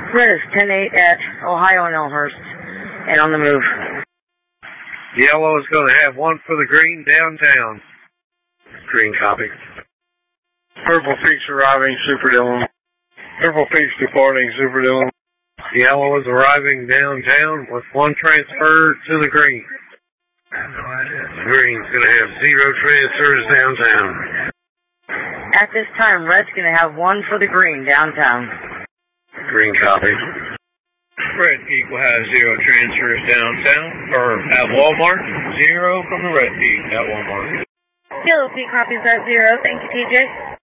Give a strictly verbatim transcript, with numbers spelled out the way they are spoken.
Red is ten eight at Ohio and Elmhurst, and on the move. Yellow is going to have one for the green downtown. Green copy. Purple Peaks arriving, Super Dillon. Purple Peaks departing, Super Dillon. Yellow is arriving downtown with one transfer to the green. Green's going to have zero transfers downtown. At this time, Red's going to have one for the green downtown. Green copy. Red Peak will have zero transfers downtown, or at Walmart. Zero from the Red Peak at Walmart. Yellow Peak copies that zero. Thank you, T J.